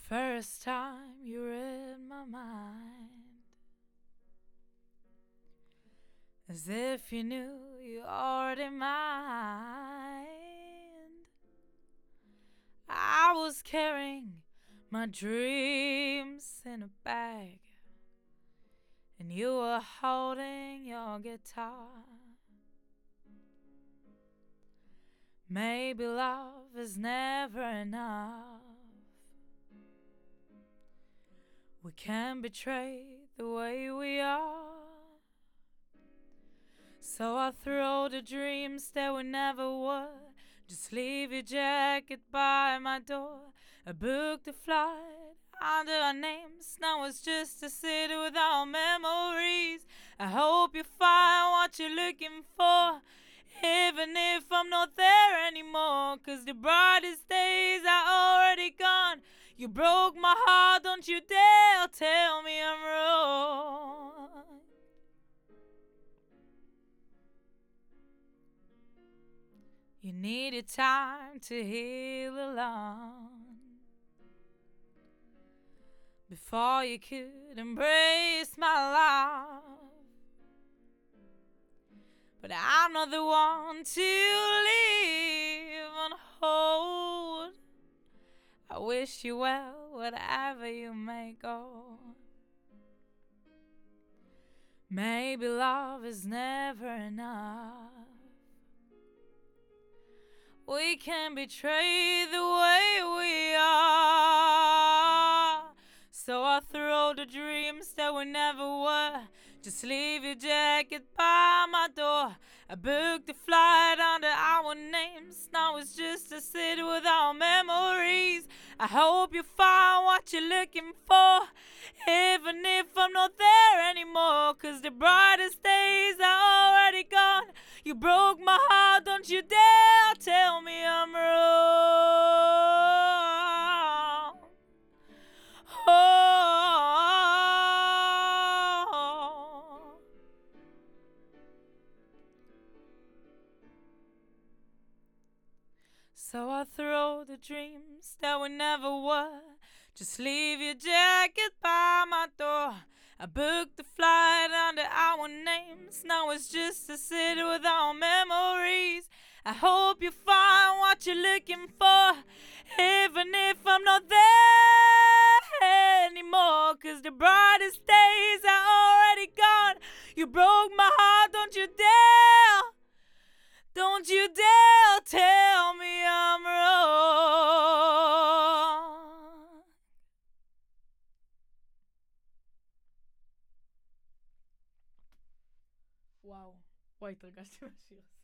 first time you read my mind, as if you knew you already mind. I was carrying my dreams in a bag, and you were holding your guitar. Maybe love is never enough. We can't betray the way we are. So I throw the dreams that we never were. Just leave your jacket by my door. I booked a flight under our names. Now it's just a city with our memories. I hope you find what you're looking for, even if I'm not there anymore. 'Cause the brightest days are already gone. You broke my heart, don't you dare tell me I'm wrong. You needed time to heal alone before you could embrace my love. But I'm not the one to leave on hold. I wish you well wherever you may go. Maybe love is never enough. We can betray the way we are. So I throw the dreams that we never were. Just leave your jacket by my door. I booked the flight under our names. Now it's just a city with our memories. I hope you find what you're looking for, even if I'm not there anymore. 'Cause the brightest days are already gone. You broke my heart, don't you dare tell me I'm wrong. Oh. So I throw the dreams that we never were. Just leave your jacket by my door. I booked the flight under our names. Now it's just a city with our memories. I hope you find what you're looking for, even if I'm not there anymore. 'Cause the brightest days are already gone. You broke my heart, don't you dare. Don't you dare tell me I'm wrong. וואו, וואי, התרגשתי מהשיר הזה.